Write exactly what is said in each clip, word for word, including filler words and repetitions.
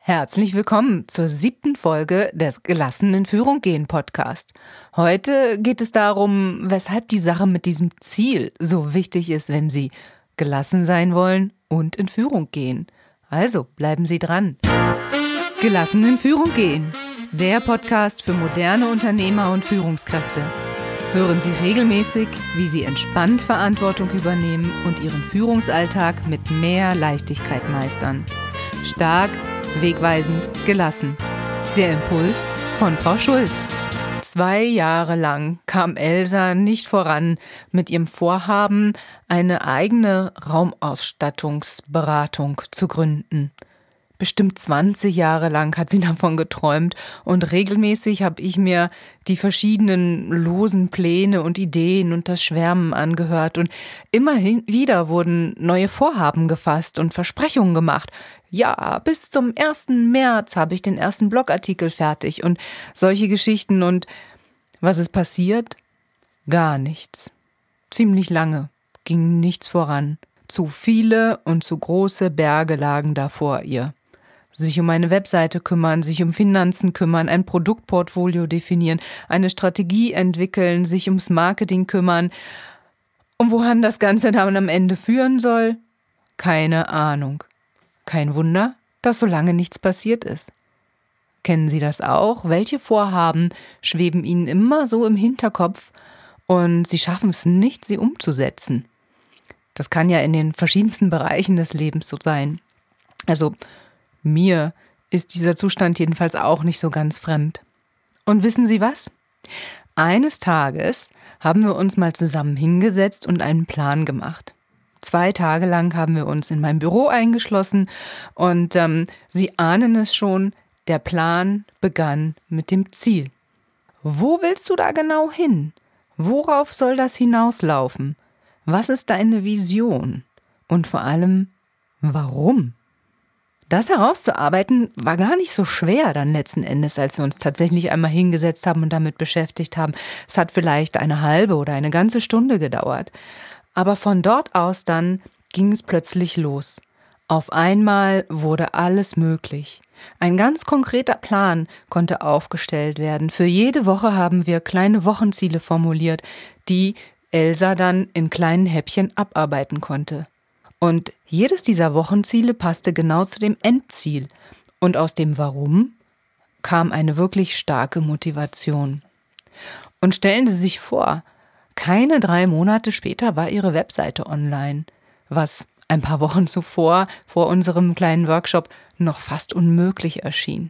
Herzlich willkommen zur siebten Folge des Gelassen in Führung gehen Podcast. Heute geht es darum, weshalb die Sache mit diesem Ziel so wichtig ist, wenn Sie gelassen sein wollen und in Führung gehen. Also bleiben Sie dran. Gelassen in Führung gehen. Der Podcast für moderne Unternehmer und Führungskräfte. Hören Sie regelmäßig, wie Sie entspannt Verantwortung übernehmen und Ihren Führungsalltag mit mehr Leichtigkeit meistern. Stark, wegweisend, gelassen. Der Impuls von Frau Schulz. Zwei Jahre lang kam Elsa nicht voran mit ihrem Vorhaben, eine eigene Raumausstattungsberatung zu gründen. Bestimmt zwanzig Jahre lang hat sie davon geträumt und regelmäßig habe ich mir die verschiedenen losen Pläne und Ideen und das Schwärmen angehört und immer wieder wurden neue Vorhaben gefasst und Versprechungen gemacht. Ja, bis zum ersten März habe ich den ersten Blogartikel fertig und solche Geschichten. Und was ist passiert? Gar nichts. Ziemlich lange ging nichts voran. Zu viele und zu große Berge lagen da vor ihr. Sich um eine Webseite kümmern, sich um Finanzen kümmern, ein Produktportfolio definieren, eine Strategie entwickeln, sich ums Marketing kümmern. Und wohin das Ganze dann am Ende führen soll? Keine Ahnung. Kein Wunder, dass so lange nichts passiert ist. Kennen Sie das auch? Welche Vorhaben schweben Ihnen immer so im Hinterkopf und Sie schaffen es nicht, sie umzusetzen? Das kann ja in den verschiedensten Bereichen des Lebens so sein. Also mir ist dieser Zustand jedenfalls auch nicht so ganz fremd. Und wissen Sie was? Eines Tages haben wir uns mal zusammen hingesetzt und einen Plan gemacht. Zwei Tage lang haben wir uns in mein Büro eingeschlossen und ähm, Sie ahnen es schon, der Plan begann mit dem Ziel. Wo willst du da genau hin? Worauf soll das hinauslaufen? Was ist deine Vision? Und vor allem, warum? Das herauszuarbeiten war gar nicht so schwer dann letzten Endes, als wir uns tatsächlich einmal hingesetzt haben und damit beschäftigt haben. Es hat vielleicht eine halbe oder eine ganze Stunde gedauert. Aber von dort aus dann ging es plötzlich los. Auf einmal wurde alles möglich. Ein ganz konkreter Plan konnte aufgestellt werden. Für jede Woche haben wir kleine Wochenziele formuliert, die Elsa dann in kleinen Häppchen abarbeiten konnte. Und jedes dieser Wochenziele passte genau zu dem Endziel. Und aus dem Warum kam eine wirklich starke Motivation. Und stellen Sie sich vor, keine drei Monate später war ihre Webseite online, was ein paar Wochen zuvor, vor unserem kleinen Workshop, noch fast unmöglich erschien.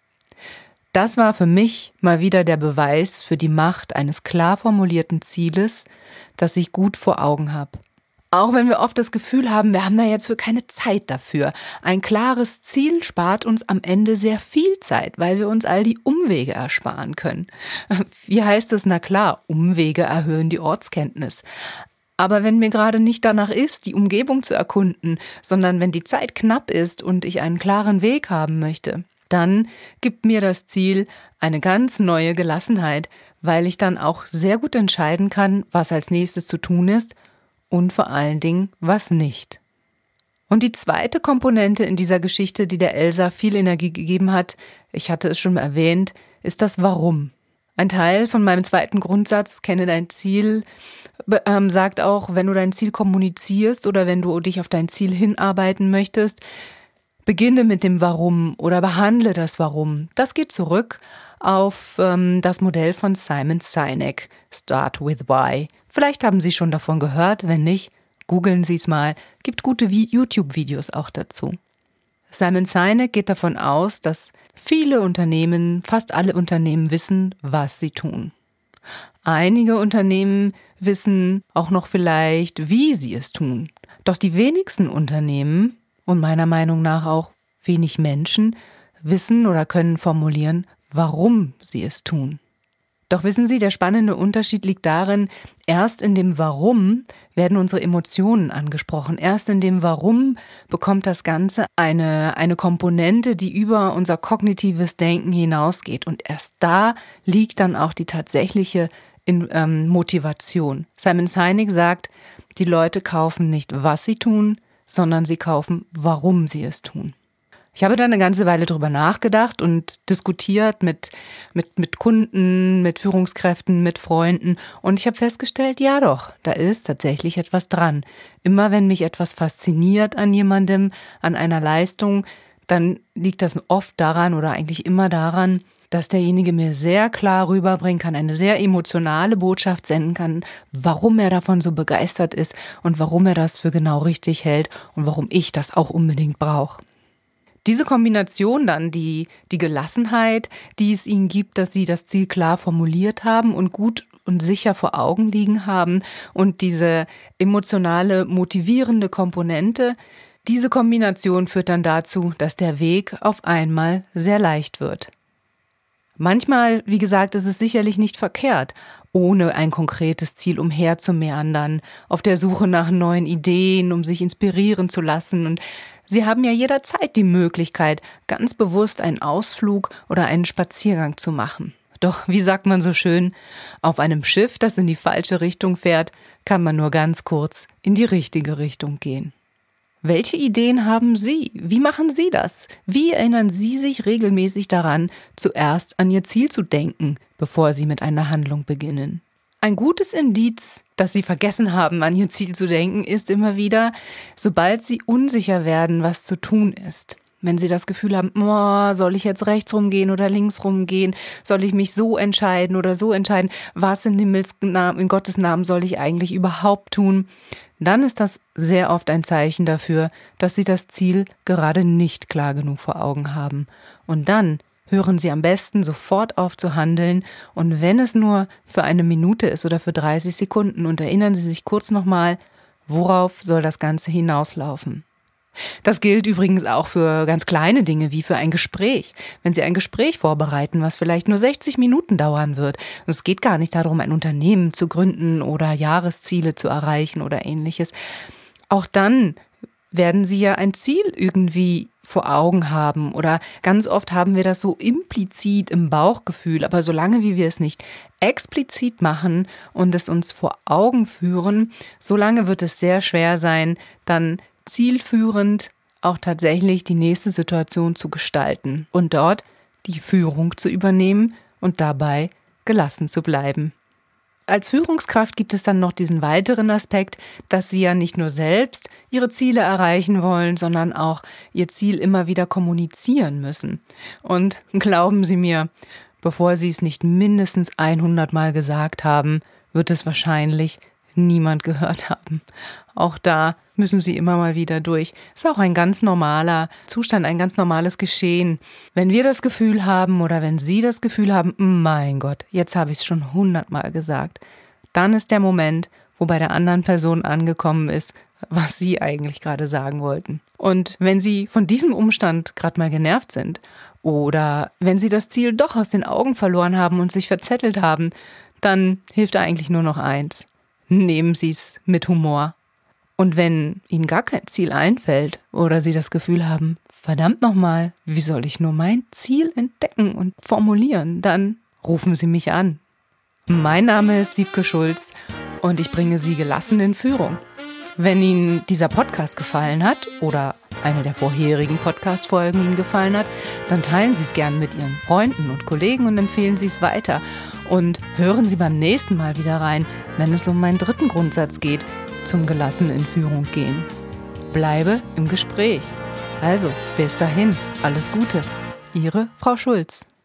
Das war für mich mal wieder der Beweis für die Macht eines klar formulierten Zieles, das ich gut vor Augen habe. Auch wenn wir oft das Gefühl haben, wir haben da jetzt für keine Zeit dafür. Ein klares Ziel spart uns am Ende sehr viel Zeit, weil wir uns all die Umwege ersparen können. Wie heißt es? Na klar, Umwege erhöhen die Ortskenntnis. Aber wenn mir gerade nicht danach ist, die Umgebung zu erkunden, sondern wenn die Zeit knapp ist und ich einen klaren Weg haben möchte, dann gibt mir das Ziel eine ganz neue Gelassenheit, weil ich dann auch sehr gut entscheiden kann, was als nächstes zu tun ist, und vor allen Dingen, was nicht. Und die zweite Komponente in dieser Geschichte, die der Elsa viel Energie gegeben hat, ich hatte es schon erwähnt, ist das Warum. Ein Teil von meinem zweiten Grundsatz, kenne dein Ziel, ähm, sagt auch, wenn du dein Ziel kommunizierst oder wenn du dich auf dein Ziel hinarbeiten möchtest, beginne mit dem Warum oder behandle das Warum. Das geht zurück auf ähm, das Modell von Simon Sinek, Start with Why. Vielleicht haben Sie schon davon gehört, wenn nicht, googeln Sie es mal, gibt gute YouTube-Videos auch dazu. Simon Sinek geht davon aus, dass viele Unternehmen, fast alle Unternehmen wissen, was sie tun. Einige Unternehmen wissen auch noch vielleicht, wie sie es tun. Doch die wenigsten Unternehmen und meiner Meinung nach auch wenig Menschen wissen oder können formulieren, warum sie es tun. Doch wissen Sie, der spannende Unterschied liegt darin, erst in dem Warum werden unsere Emotionen angesprochen. Erst in dem Warum bekommt das Ganze eine, eine Komponente, die über unser kognitives Denken hinausgeht. Und erst da liegt dann auch die tatsächliche in, ähm, Motivation. Simon Sinek sagt, die Leute kaufen nicht, was sie tun, sondern sie kaufen, warum sie es tun. Ich habe dann eine ganze Weile drüber nachgedacht und diskutiert mit, mit, mit Kunden, mit Führungskräften, mit Freunden. Und ich habe festgestellt, ja doch, da ist tatsächlich etwas dran. Immer wenn mich etwas fasziniert an jemandem, an einer Leistung, dann liegt das oft daran oder eigentlich immer daran, dass derjenige mir sehr klar rüberbringen kann, eine sehr emotionale Botschaft senden kann, warum er davon so begeistert ist und warum er das für genau richtig hält und warum ich das auch unbedingt brauche. Diese Kombination dann, die, die Gelassenheit, die es ihnen gibt, dass sie das Ziel klar formuliert haben und gut und sicher vor Augen liegen haben und diese emotionale, motivierende Komponente, diese Kombination führt dann dazu, dass der Weg auf einmal sehr leicht wird. Manchmal, wie gesagt, ist es sicherlich nicht verkehrt, ohne ein konkretes Ziel umherzumeandern, auf der Suche nach neuen Ideen, um sich inspirieren zu lassen. Und Sie haben ja jederzeit die Möglichkeit, ganz bewusst einen Ausflug oder einen Spaziergang zu machen. Doch, wie sagt man so schön, auf einem Schiff, das in die falsche Richtung fährt, kann man nur ganz kurz in die richtige Richtung gehen. Welche Ideen haben Sie? Wie machen Sie das? Wie erinnern Sie sich regelmäßig daran, zuerst an Ihr Ziel zu denken, bevor Sie mit einer Handlung beginnen? Ein gutes Indiz, dass Sie vergessen haben, an Ihr Ziel zu denken, ist immer wieder, sobald Sie unsicher werden, was zu tun ist. Wenn Sie das Gefühl haben, oh, soll ich jetzt rechts rumgehen oder links rumgehen? Soll ich mich so entscheiden oder so entscheiden? Was in Himmels Namen, in Gottes Namen soll ich eigentlich überhaupt tun? Dann ist das sehr oft ein Zeichen dafür, dass Sie das Ziel gerade nicht klar genug vor Augen haben. Und dann hören Sie am besten sofort auf zu handeln und wenn es nur für eine Minute ist oder für dreißig Sekunden und erinnern Sie sich kurz nochmal, worauf soll das Ganze hinauslaufen. Das gilt übrigens auch für ganz kleine Dinge wie für ein Gespräch. Wenn Sie ein Gespräch vorbereiten, was vielleicht nur sechzig Minuten dauern wird, und es geht gar nicht darum, ein Unternehmen zu gründen oder Jahresziele zu erreichen oder ähnliches, auch dann werden Sie ja ein Ziel irgendwie vor Augen haben oder ganz oft haben wir das so implizit im Bauchgefühl, aber solange wie wir es nicht explizit machen und es uns vor Augen führen, solange wird es sehr schwer sein, dann zielführend auch tatsächlich die nächste Situation zu gestalten und dort die Führung zu übernehmen und dabei gelassen zu bleiben. Als Führungskraft gibt es dann noch diesen weiteren Aspekt, dass Sie ja nicht nur selbst Ihre Ziele erreichen wollen, sondern auch Ihr Ziel immer wieder kommunizieren müssen. Und glauben Sie mir, bevor Sie es nicht mindestens hundert Mal gesagt haben, wird es wahrscheinlich niemand gehört haben. Auch da müssen Sie immer mal wieder durch. Ist auch ein ganz normaler Zustand, ein ganz normales Geschehen. Wenn wir das Gefühl haben oder wenn Sie das Gefühl haben, mein Gott, jetzt habe ich es schon hundertmal gesagt, dann ist der Moment, wo bei der anderen Person angekommen ist, was Sie eigentlich gerade sagen wollten. Und wenn Sie von diesem Umstand gerade mal genervt sind oder wenn Sie das Ziel doch aus den Augen verloren haben und sich verzettelt haben, dann hilft da eigentlich nur noch eins. Nehmen Sie es mit Humor. Und wenn Ihnen gar kein Ziel einfällt oder Sie das Gefühl haben, verdammt nochmal, wie soll ich nur mein Ziel entdecken und formulieren, dann rufen Sie mich an. Mein Name ist Wiebke Schulz und ich bringe Sie gelassen in Führung. Wenn Ihnen dieser Podcast gefallen hat oder eine der vorherigen Podcast-Folgen Ihnen gefallen hat, dann teilen Sie es gern mit Ihren Freunden und Kollegen und empfehlen Sie es weiter. Und hören Sie beim nächsten Mal wieder rein, wenn es um meinen dritten Grundsatz geht, zum gelassen in Führung gehen. Bleibe im Gespräch. Also, bis dahin, alles Gute. Ihre Frau Schulz.